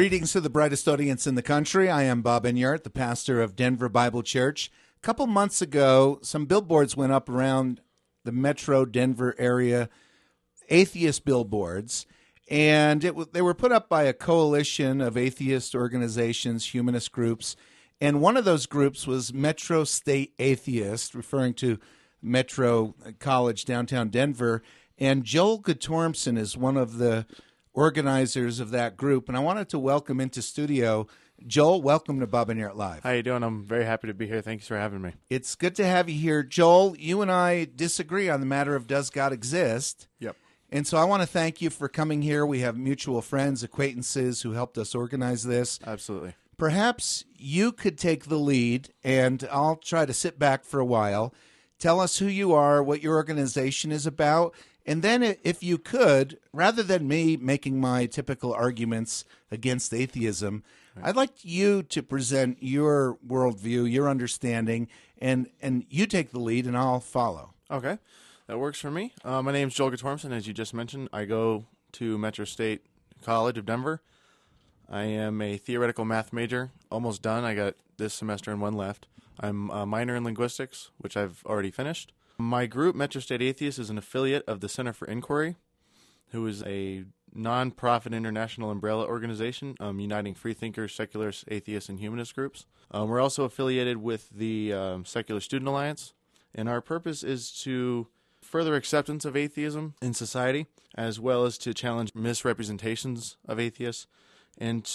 Greetings to the brightest audience in the country. I am Bob Enyart, the pastor of Denver Bible Church. A couple months ago, some billboards went up around the metro Denver area, atheist billboards, and they were put up by a coalition of atheist organizations, humanist groups, and one of those groups was Metro State Atheist, referring to Metro College downtown Denver, and Joel Guttormson is one of the organizers of that group, and I wanted to welcome into studio Joel. Welcome to Bob Enyart Live. How you doing? I'm very happy to be here. Thanks for having me. It's good to have you here. Joel, you and I disagree on the matter of does God exist? Yep. And so I want to thank you for coming here. We have mutual friends, acquaintances who helped us organize this. Absolutely. Perhaps you could take the lead, and I'll try to sit back for a while. Tell us who you are, what your organization is about, and then if you could, rather than me making my typical arguments against atheism, I'd like you to present your worldview, your understanding, and you take the lead and I'll follow. Okay. That works for me. My name's Joel Guttormson, as you just mentioned. I go to Metro State College of Denver. I am a theoretical math major, almost done. I got this semester and one left. I'm a minor in linguistics, which I've already finished. My group, Metro State Atheist, is an affiliate of the Center for Inquiry, who is a non-profit international umbrella organization uniting freethinkers, secularists, atheists, and humanist groups. We're also affiliated with the Secular Student Alliance, and our purpose is to further acceptance of atheism in society, as well as to challenge misrepresentations of atheists, and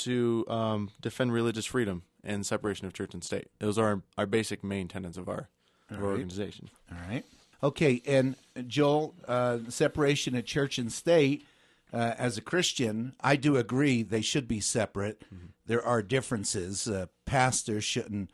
to defend religious freedom and separation of church and state. Those are our basic main tenets of our organization. All right. Okay, and Joel, separation of church and state, as a Christian, I do agree they should be separate. Mm-hmm. There are differences. Pastors shouldn't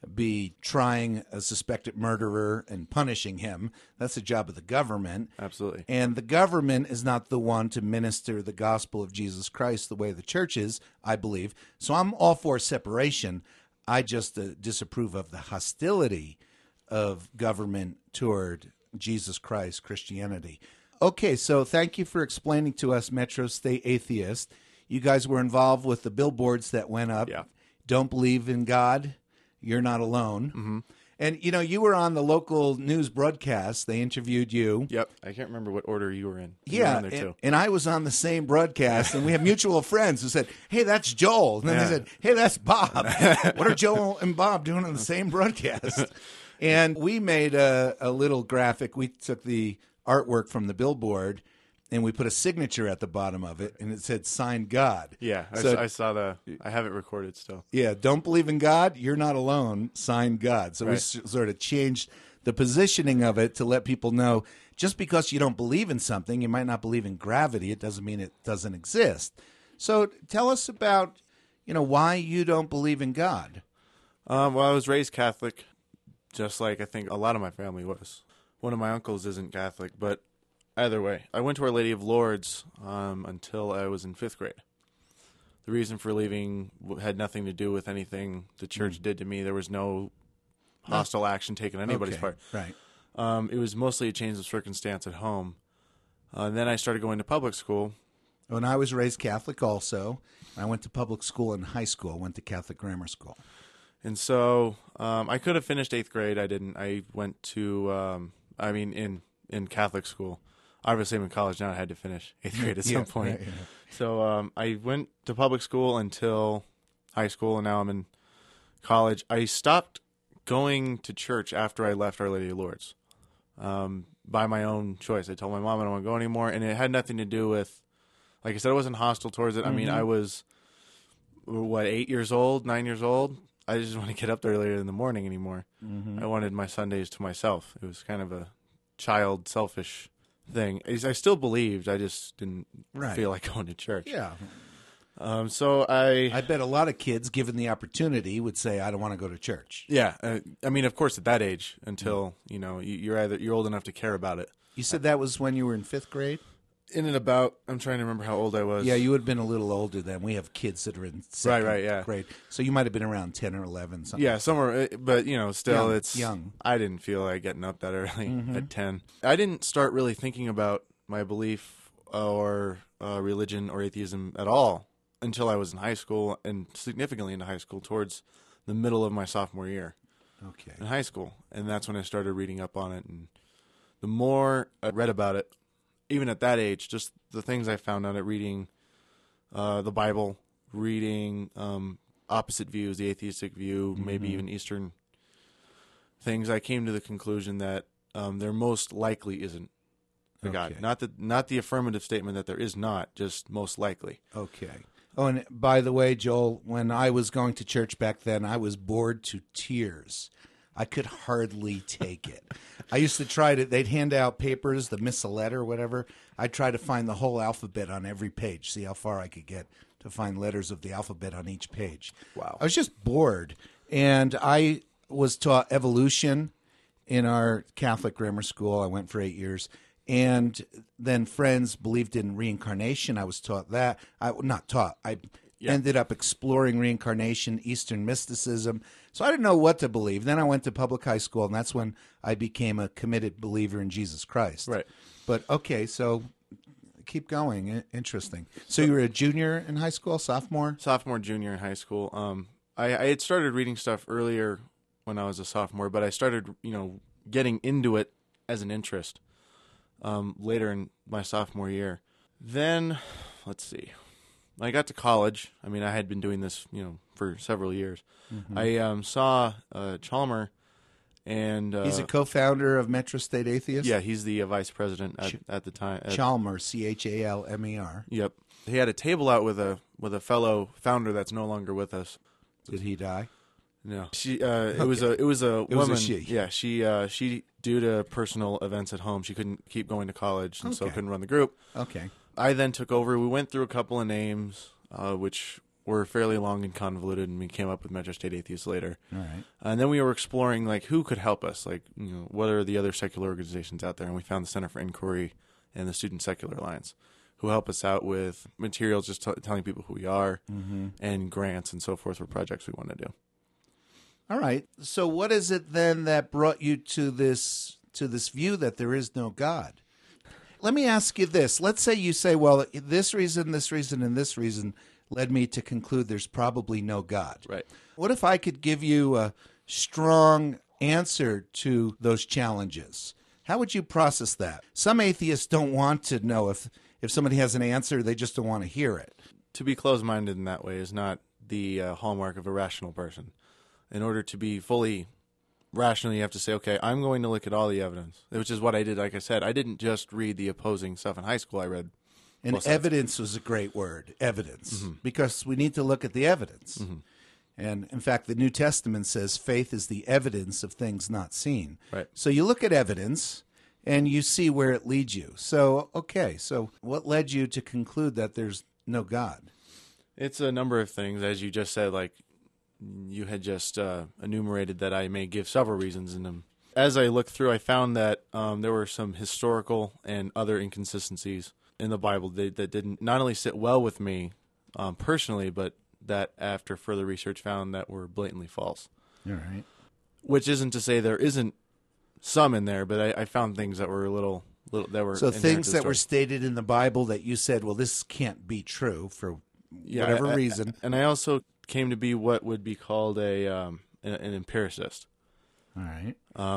be trying a suspected murderer and punishing him. That's the job of the government. Absolutely. And the government is not the one to minister the gospel of Jesus Christ the way the church is, I believe. So I'm all for separation. I just disapprove of the hostility of government toward Jesus Christ, Christianity. Okay, so thank you for explaining to us Metro State Atheist. You guys were involved with the billboards that went up. Yeah. Don't believe in God, you're not alone. Mm-hmm. And, you were on the local news broadcast. They interviewed you. Yep. I can't remember what order you were in. Yeah, there too. And I was on the same broadcast, and we have mutual friends who said, hey, that's Joel. And then they said, hey, that's Bob. What are Joel and Bob doing on the same broadcast? And we made a little graphic. We took the artwork from the billboard, and we put a signature at the bottom of it, and it said, "Signed God." Yeah, So, I saw I have it recorded still. yeah, don't believe in God, you're not alone, signed God. So we Right. sort of changed the positioning of it to let people know just because you don't believe in something, you might not believe in gravity, it doesn't mean it doesn't exist. So tell us about, why you don't believe in God. Well, I was raised Catholic, just like I think a lot of my family was. One of my uncles isn't Catholic, but either way, I went to Our Lady of Lourdes until I was in 5th grade. The reason for leaving had nothing to do with anything the church did to me. There was no hostile action taken on anybody's part. Right. It was mostly a change of circumstance at home. And then I started going to public school. When I was raised Catholic also, I went to public school in high school, went to Catholic grammar school. And so I could have finished 8th grade. I didn't. I went to, in Catholic school. Obviously, I'm in college now. I had to finish 8th grade at some point. Right, yeah. So I went to public school until high school, and now I'm in college. I stopped going to church after I left Our Lady of Lourdes by my own choice. I told my mom I don't want to go anymore, and it had nothing to do with, like I said, I wasn't hostile towards it. I mean, I was, 8 years old, 9 years old? I just didn't want to get up earlier in the morning anymore. I wanted my Sundays to myself. It was kind of a child, selfish thing. I still believed. I just didn't feel like going to church. Yeah. So I bet a lot of kids, given the opportunity, would say, I don't want to go to church. Yeah. I mean, of course, at that age, until, you're old enough to care about it. You said that was when you were in 5th grade? In and about, I'm trying to remember how old I was. Yeah, you would have been a little older then. We have kids that are in second yeah. grade. So you might have been around 10 or 11, something. Yeah, somewhere, but, still, Young, it's young. I didn't feel like getting up that early at 10. I didn't start really thinking about my belief or religion or atheism at all until I was in high school, and significantly into high school, towards the middle of my sophomore year Okay. in high school. And that's when I started reading up on it. And the more I read about it, even at that age, just the things I found out at reading the Bible, reading opposite views, the atheistic view, maybe even Eastern things, I came to the conclusion that there most likely isn't a God. Not the affirmative statement that there is not, just most likely. Okay. Oh, and by the way, Joel, when I was going to church back then, I was bored to tears. I could hardly take it. I used to try to, they'd hand out papers, the miss a letter or whatever. I'd try to find the whole alphabet on every page, see how far I could get to find letters of the alphabet on each page. Wow. I was just bored. And I was taught evolution in our Catholic grammar school. I went for 8 years. And then friends believed in reincarnation. I was taught that. I ended up exploring reincarnation, Eastern mysticism. So I didn't know what to believe. Then I went to public high school, and that's when I became a committed believer in Jesus Christ. Right. But, okay, so keep going. Interesting. So you were a junior in high school, sophomore? Sophomore, junior in high school. I had started reading stuff earlier when I was a sophomore, but I started, getting into it as an interest later in my sophomore year. Then, let's see. When I got to college, I had been doing this, for several years. Mm-hmm. I saw Chalmer, and he's a co-founder of Metro State Atheist. Yeah, he's the vice president at the time. Chalmer, Chalmer. Yep. He had a table out with a fellow founder that's no longer with us. Did he die? No. She. It was a woman. It was a she. Yeah. She due to personal events at home, she couldn't keep going to college, and so couldn't run the group. Okay. I then took over. We went through a couple of names, which were fairly long and convoluted, and we came up with Metro State Atheist later. All right. And then we were exploring, who could help us? What are the other secular organizations out there? And we found the Center for Inquiry and the Student Secular Alliance, who help us out with materials, just telling people who we are, and grants and so forth for projects we want to do. All right. So what is it then that brought you to this view that there is no God? Let me ask you this. Let's say you say, well, this reason, and this reason led me to conclude there's probably no God. Right. What if I could give you a strong answer to those challenges? How would you process that? Some atheists don't want to know if somebody has an answer, they just don't want to hear it. To be closed-minded in that way is not the hallmark of a rational person. In order to be fully rational, you have to say, okay, I'm going to look at all the evidence, which is what I did. Like I said, I didn't just read the opposing stuff in high school. I read And evidence was a great word, evidence, because we need to look at the evidence. Mm-hmm. And, in fact, the New Testament says faith is the evidence of things not seen. Right. So you look at evidence, and you see where it leads you. So, okay, so what led you to conclude that there's no God? It's a number of things, as you just said, you had just enumerated that I may give several reasons in them. As I looked through, I found that there were some historical and other inconsistencies in the Bible that didn't not only sit well with me personally, but that after further research found that were blatantly false. All right. Which isn't to say there isn't some in there, but I found things that were little that were so things that were stated in the Bible that you said, well, this can't be true for whatever reason. And I also came to be what would be called an empiricist. All right.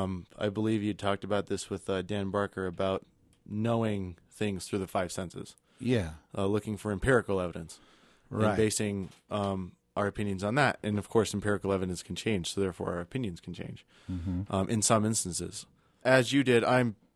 I believe you talked about this with Dan Barker about knowing things through the five senses. Yeah. Looking for empirical evidence. Right. And basing our opinions on that. And, of course, empirical evidence can change, so therefore our opinions can change in some instances. As you did,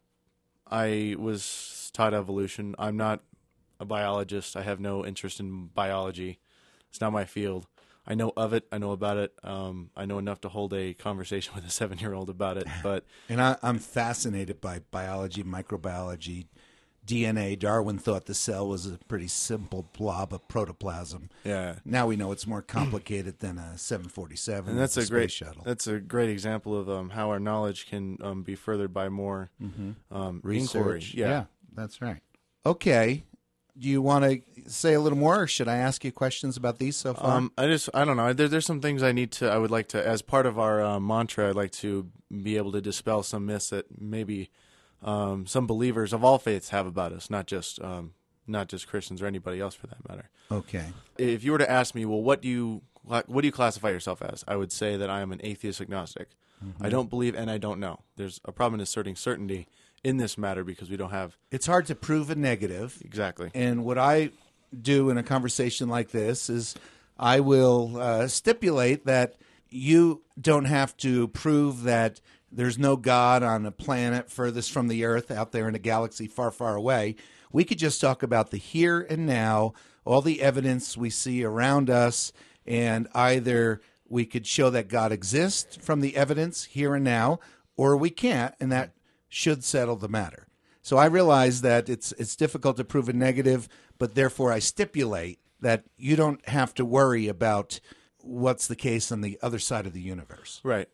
I was taught evolution. I'm not a biologist. I have no interest in biology. It's not my field. I know of it. I know about it. I know enough to hold a conversation with a 7-year-old about it. But and I'm fascinated by biology, microbiology, DNA. Darwin thought the cell was a pretty simple blob of protoplasm. Yeah. Now we know it's more complicated than a 747. And that's a space shuttle. That's a great example of how our knowledge can be furthered by more research. Inquiry. Yeah, that's right. Okay. Do you want to say a little more, or should I ask you questions about these so far? I don't know. There's some things I would like to, as part of our mantra, I'd like to be able to dispel some myths that maybe some believers of all faiths have about us, not just not just Christians or anybody else for that matter. Okay. If you were to ask me, well, what do you classify yourself as? I would say that I am an atheist agnostic. I don't believe and I don't know. There's a problem in asserting certainty in this matter because we don't have... It's hard to prove a negative. Exactly. And what I do in a conversation like this is I will stipulate that you don't have to prove that there's no God on a planet furthest from the earth out there in a galaxy far, far away. We could just talk about the here and now, all the evidence we see around us, and either we could show that God exists from the evidence here and now, or we can't, and that should settle the matter. So I realize that it's difficult to prove a negative, but therefore I stipulate that you don't have to worry about what's the case on the other side of the universe. Right.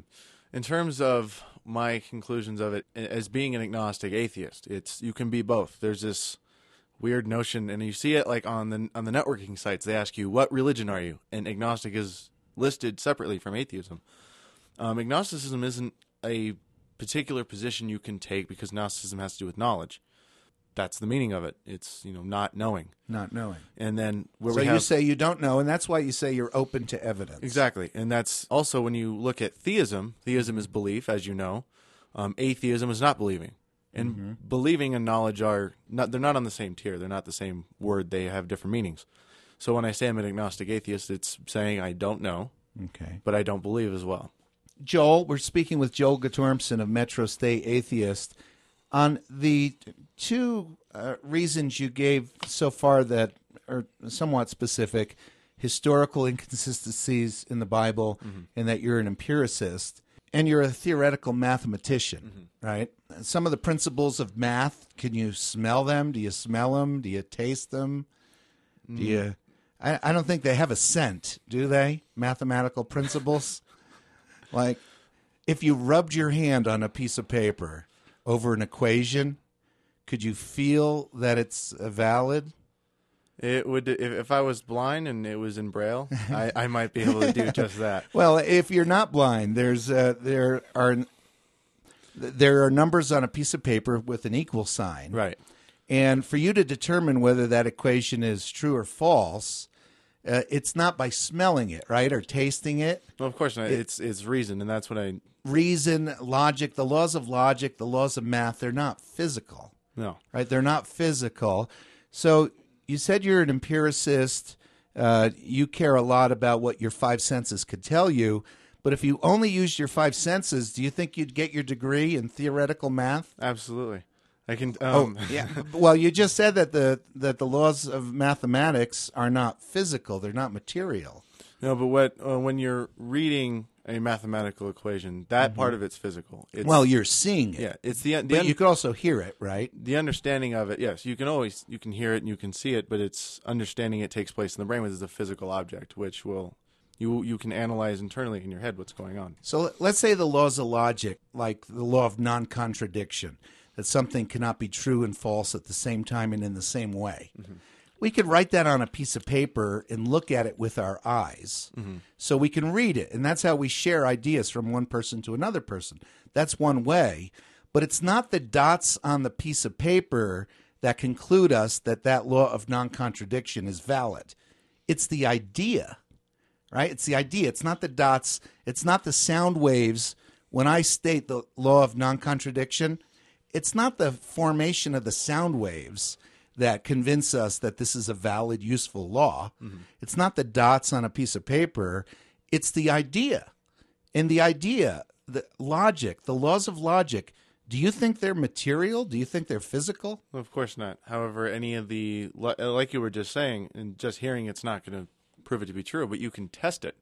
In terms of my conclusions of it, as being an agnostic atheist, you can be both. There's this weird notion, and you see it like on the networking sites. They ask you, "What religion are you?" And agnostic is listed separately from atheism. Agnosticism isn't a particular position you can take because Gnosticism has to do with knowledge. That's the meaning of it. It's not knowing. Not knowing. And then you say you don't know, and that's why you say you're open to evidence. Exactly. And that's also when you look at theism. Theism is belief, as you know. Atheism is not believing. And believing and knowledge they're not on the same tier. They're not the same word. They have different meanings. So when I say I'm an agnostic atheist, it's saying I don't know, but I don't believe as well. Joel, we're speaking with Joel Guttormson of Metro State Atheist on the two reasons you gave so far that are somewhat specific: historical inconsistencies in the Bible, and that you're an empiricist, and you're a theoretical mathematician, right? Some of the principles of math, can you smell them? Do you smell them? Do you taste them? Do you? I don't think they have a scent, do they? Mathematical principles? Like, if you rubbed your hand on a piece of paper over an equation, could you feel that it's valid? It would if I was blind and it was in Braille, I might be able to do just that. Well, if you're not blind, there are numbers on a piece of paper with an equal sign, Right. And for you to determine whether that equation is true or false, it's not by smelling it, right, or tasting it. Well, of course not. It's reason, and that's what I... Reason, logic, the laws of logic, the laws of math, they're not physical. No. Right? They're not physical. So you said you're an empiricist. You care a lot about what your five senses could tell you. But if you only used your five senses, do you think you'd get your degree in theoretical math? Absolutely. I can... Yeah. Well, you just said that the laws of mathematics are not physical. They're not material. No, but when you're reading a mathematical equation, that part of it's physical. You're seeing it. Yeah, it's but you could also hear it, right? The understanding of it, yes, you can hear it and you can see it, but it's understanding it takes place in the brain, which is a physical object, which you can analyze internally in your head what's going on. So let's say the laws of logic, like the law of non-contradiction, that something cannot be true and false at the same time and in the same way. We could write that on a piece of paper and look at it with our eyes so we can read it. And that's how we share ideas from one person to another person. That's one way. But it's not the dots on the piece of paper that conclude us that law of non-contradiction is valid. It's the idea, right? It's the idea. It's not the dots. It's not the sound waves. When I state the law of non-contradiction, it's not the formation of the sound waves that convince us that this is a valid, useful law. It's not the dots on a piece of paper. It's the idea. And the idea, the logic, the laws of logic, do you think they're material? Do you think they're physical? Well, of course not. However, any of the, like you were just saying, and just hearing it's not going to prove it to be true, but you can test it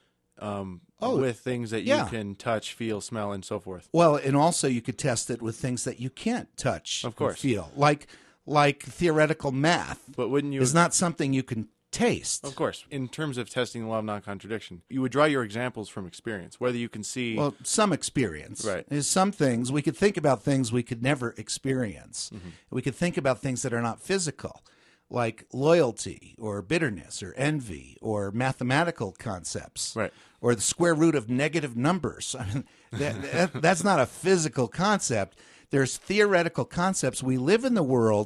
with things that you can touch, feel, smell, and so forth. Well, and also you could test it with things that you can't touch of course. Or feel, like theoretical math. But wouldn't you? Is not something you can taste. Of course. In terms of testing the law of non-contradiction, you would draw your examples from experience, whether you can see... Well, some experience. Right. There's some things, we could think about things we could never experience. We could think about things that are not physical, like loyalty or bitterness or envy or mathematical concepts. Right. Or the square root of negative numbers. I mean, that's not a physical concept. There's theoretical concepts. We live in the world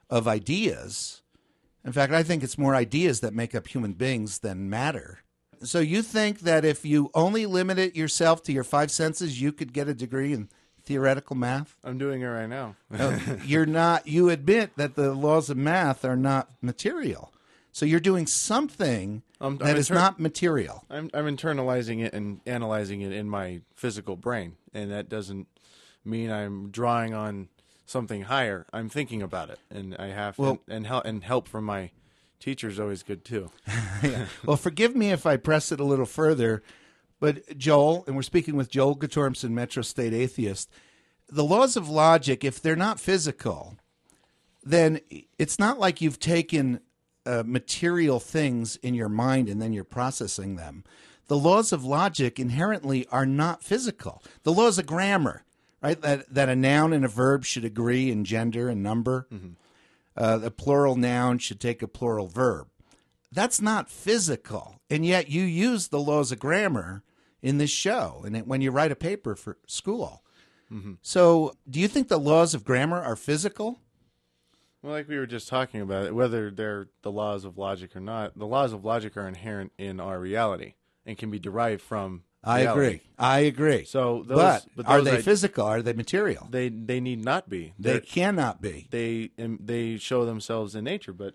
of ideas. In fact, I think it's more ideas that make up human beings than matter. So you think that if you only limited yourself to your five senses, you could get a degree in theoretical math? I'm doing it right now. You're not. You admit that the laws of math are not material. So you're doing something that is not material. I'm internalizing it and analyzing it in my physical brain, and that doesn't mean I'm drawing on something higher. I'm thinking about it, and I have and help from my teacher is always good too. Yeah. Well, forgive me if I press it a little further, but Joel, and we're speaking with Joel Guttormson, Metro State atheist. The laws of logic, if they're not physical, then it's not like you've taken material things in your mind and then you're processing them. The laws of logic inherently are not physical. The laws of grammar, right? That a noun and a verb should agree in gender and number. Mm-hmm. A plural noun should take a plural verb. That's not physical. And yet you use the laws of grammar in this show and when you write a paper for school. Mm-hmm. So do you think the laws of grammar are physical? Well, like we were just talking about it, whether they're the laws of logic or not, the laws of logic are inherent in our reality and can be derived from reality. I agree. So but are they physical? Are they material? They need not be. They cannot be. They show themselves in nature, but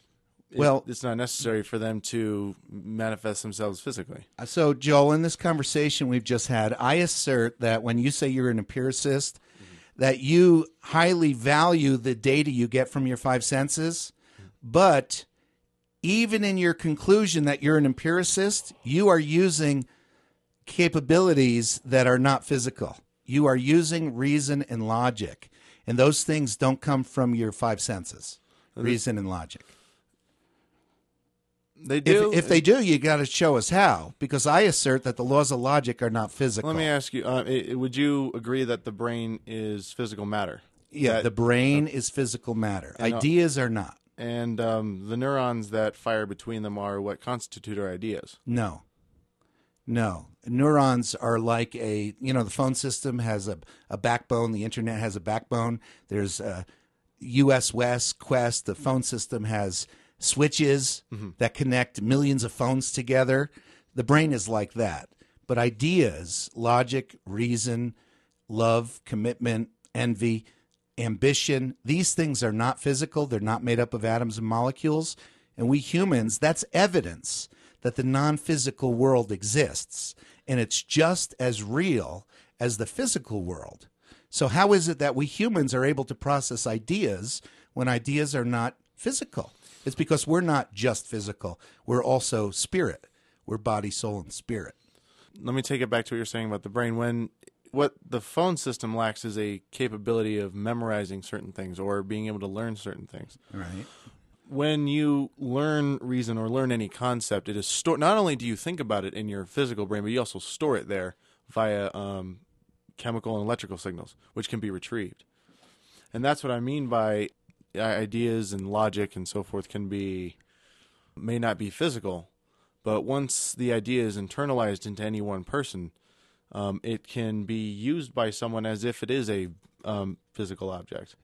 it's not necessary for them to manifest themselves physically. So, Joel, in this conversation we've just had, I assert that when you say you're an empiricist, that you highly value the data you get from your five senses, but even in your conclusion that you're an empiricist, you are using capabilities that are not physical. You are using reason and logic, and those things don't come from your five senses, reason and logic. They do. If they do, you got to show us how, because I assert that the laws of logic are not physical. Let me ask you, would you agree that the brain is physical matter? Yeah, the brain is physical matter. Ideas are not. And the neurons that fire between them are what constitute our ideas. No. Neurons are like the phone system has a backbone. The internet has a backbone. There's US West, Quest. The phone system has switches that connect millions of phones together. The brain is like that. But ideas, logic, reason, love, commitment, envy, ambition, these things are not physical. They're not made up of atoms and molecules. And we humans, that's evidence that the non-physical world exists. And it's just as real as the physical world. So how is it that we humans are able to process ideas when ideas are not physical? It's because we're not just physical. We're also spirit. We're body, soul, and spirit. Let me take it back to what you're saying about the brain. What the phone system lacks is a capability of memorizing certain things or being able to learn certain things. Right. When you learn reason or learn any concept, it is stored. Not only do you think about it in your physical brain, but you also store it there via chemical and electrical signals, which can be retrieved. And that's what I mean by ideas and logic and so forth may not be physical, but once the idea is internalized into any one person, it can be used by someone as if it is a physical object.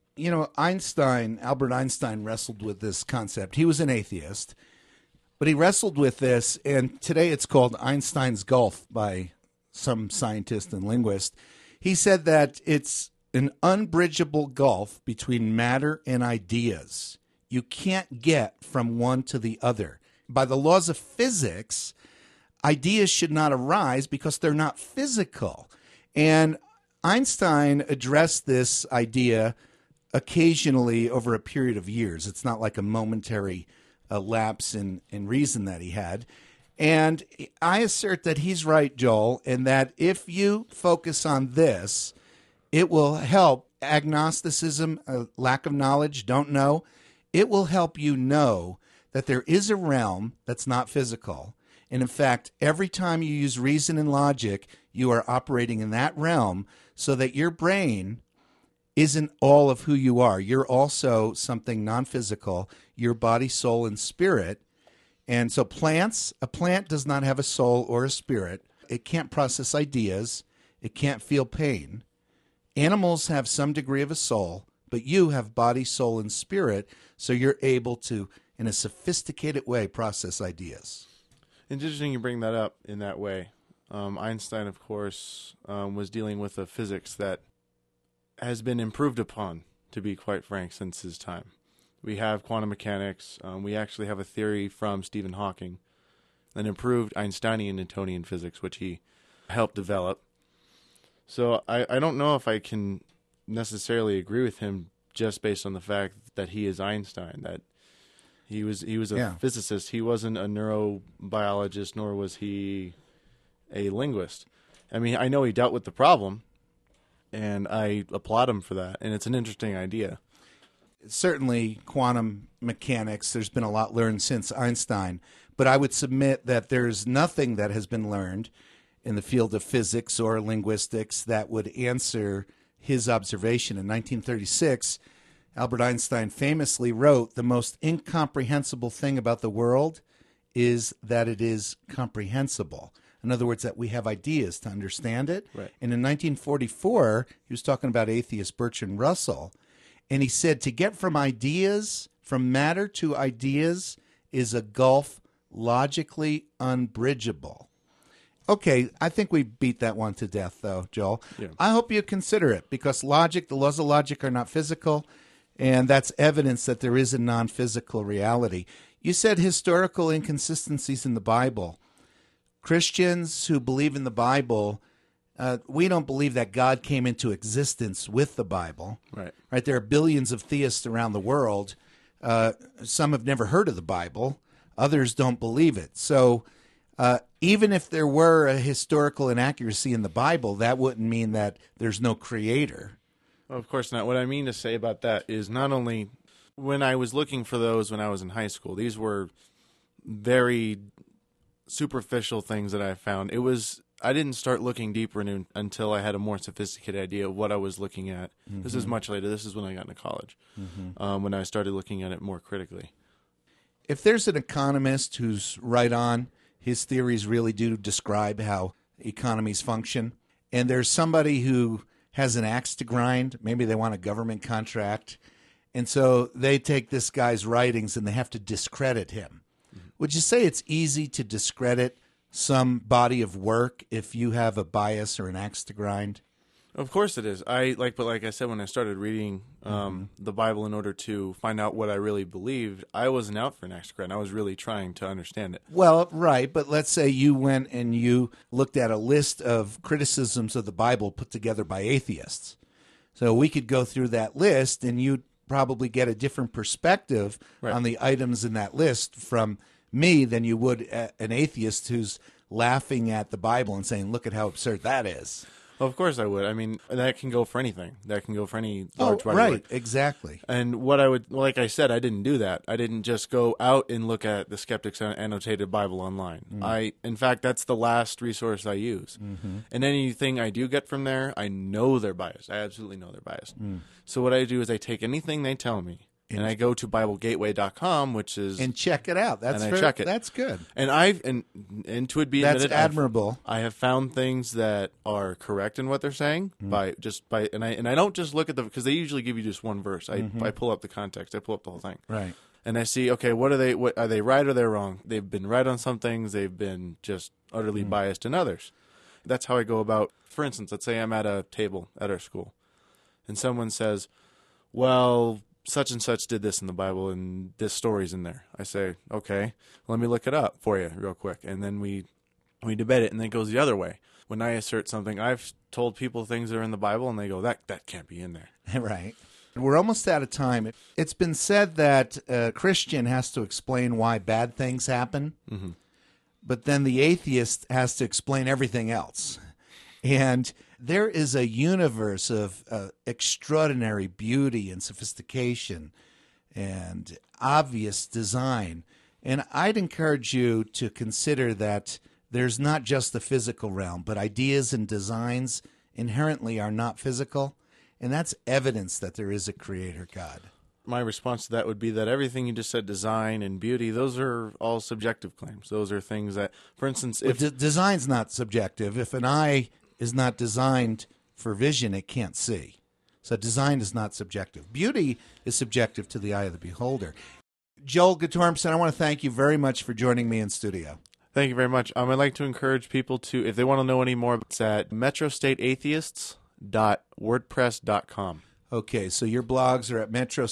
Albert Einstein wrestled with this concept. He was an atheist, but he wrestled with this, and today it's called Einstein's Gulf by some scientist and linguist. He said that it's an unbridgeable gulf between matter and ideas. You can't get from one to the other. By the laws of physics, ideas should not arise because they're not physical. And Einstein addressed this idea occasionally over a period of years. It's not like a momentary lapse in reason that he had. And I assert that he's right, Joel, and that if you focus on this, it will help agnosticism, lack of knowledge, don't know. It will help you know that there is a realm that's not physical. And in fact, every time you use reason and logic, you are operating in that realm so that your brain isn't all of who you are. You're also something non-physical, your body, soul, and spirit. And so a plant does not have a soul or a spirit. It can't process ideas. It can't feel pain. Animals have some degree of a soul, but you have body, soul, and spirit, so you're able to, in a sophisticated way, process ideas. It's interesting you bring that up in that way. Einstein, of course, was dealing with a physics that has been improved upon, to be quite frank, since his time. We have quantum mechanics. We actually have a theory from Stephen Hawking, an improved Einsteinian Newtonian physics, which he helped develop. So I don't know if I can necessarily agree with him just based on the fact that he is Einstein, that he was a physicist. He wasn't a neurobiologist, nor was he a linguist. I mean, I know he dealt with the problem, and I applaud him for that, and it's an interesting idea. Certainly, quantum mechanics, there's been a lot learned since Einstein, but I would submit that there's nothing that has been learned in the field of physics or linguistics that would answer his observation. In 1936, Albert Einstein famously wrote, "The most incomprehensible thing about the world is that it is comprehensible." In other words, that we have ideas to understand it. Right. And in 1944, he was talking about atheist Bertrand Russell, and he said, to get from ideas, from matter to ideas, is a gulf logically unbridgeable. Okay, I think we beat that one to death, though, Joel. Yeah. I hope you consider it, because logic, the laws of logic are not physical, and that's evidence that there is a non-physical reality. You said historical inconsistencies in the Bible. Christians who believe in the Bible, we don't believe that God came into existence with the Bible. Right. There are billions of theists around the world. Some have never heard of the Bible. Others don't believe it. So even if there were a historical inaccuracy in the Bible, that wouldn't mean that there's no creator. Well, of course not. What I mean to say about that is not only when I was looking for those when I was in high school, these were very superficial things that I found. I didn't start looking deeper until I had a more sophisticated idea of what I was looking at. Mm-hmm. This is much later. This is when I got into college, when I started looking at it more critically. If there's an economist who's right on, his theories really do describe how economies function, and there's somebody who has an axe to grind, maybe they want a government contract, and so they take this guy's writings and they have to discredit him. Would you say it's easy to discredit some body of work if you have a bias or an axe to grind? Of course it is. But like I said, when I started reading the Bible in order to find out what I really believed, I wasn't out for an axe to grind. I was really trying to understand it. Well, right, but let's say you went and you looked at a list of criticisms of the Bible put together by atheists. So we could go through that list, and you'd probably get a different perspective on the items in that list from me than you would an atheist who's laughing at the Bible and saying, look at how absurd that is. Well, of course I would. I mean, that can go for anything. That can go for any large body right, work. Exactly. And like I said, I didn't do that. I didn't just go out and look at the Skeptics Annotated Bible online. In fact, that's the last resource I use. Mm-hmm. And anything I do get from there, I know they're biased. I absolutely know they're biased. So what I do is I take anything they tell me, and I go to BibleGateway.com, which is and check it out. I check it. That's good. And and to it be admitted, that's admirable. I have found things that are correct in what they're saying and I don't just look at because they usually give you just one verse. I pull up the context. I pull up the whole thing. Right. And I see, okay, what are they right or they're wrong? They've been right on some things. They've been just utterly biased in others. That's how I go about. For instance, let's say I'm at a table at our school, and someone says, "Well, such and such did this in the Bible, and this story's in there." I say, okay, let me look it up for you real quick. And then we debate it, and then it goes the other way. When I assert something, I've told people things that are in the Bible, and they go, that can't be in there. Right. We're almost out of time. It's been said that a Christian has to explain why bad things happen, but then the atheist has to explain everything else. And there is a universe of extraordinary beauty and sophistication and obvious design. And I'd encourage you to consider that there's not just the physical realm, but ideas and designs inherently are not physical. And that's evidence that there is a creator God. My response to that would be that everything you just said, design and beauty, those are all subjective claims. Those are things that, for instance, if design's not subjective. If an eye is not designed for vision, it can't see. So design is not subjective. Beauty is subjective to the eye of the beholder. Joel Guttormson, I want to thank you very much for joining me in studio. Thank you very much. I'd like to encourage people to, if they want to know any more, it's at metrostateatheists.wordpress.com. Okay, so your blogs are at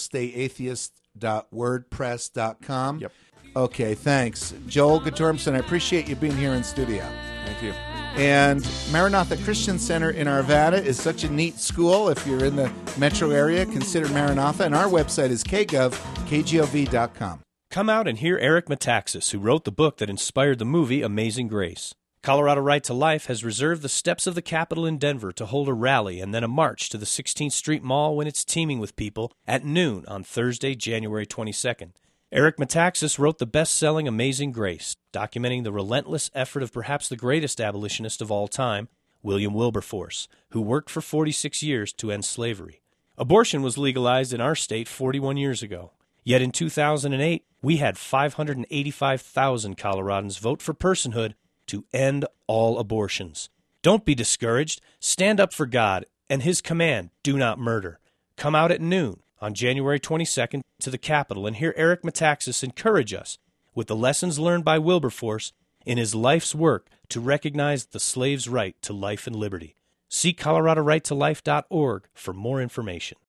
metrostateatheists.wordpress.com? Yep. Okay, thanks. Joel Guttormson, I appreciate you being here in studio. Thank you. And Maranatha Christian Center in Arvada is such a neat school. If you're in the metro area, consider Maranatha. And our website is kgov.com. Come out and hear Eric Metaxas, who wrote the book that inspired the movie Amazing Grace. Colorado Right to Life has reserved the steps of the Capitol in Denver to hold a rally and then a march to the 16th Street Mall when it's teeming with people at noon on Thursday, January 22nd. Eric Metaxas wrote the best-selling Amazing Grace, documenting the relentless effort of perhaps the greatest abolitionist of all time, William Wilberforce, who worked for 46 years to end slavery. Abortion was legalized in our state 41 years ago. Yet in 2008, we had 585,000 Coloradans vote for personhood to end all abortions. Don't be discouraged. Stand up for God and His command, do not murder. Come out at noon on January 22nd to the Capitol and hear Eric Metaxas encourage us with the lessons learned by Wilberforce in his life's work to recognize the slave's right to life and liberty. See ColoradoRightToLife.org for more information.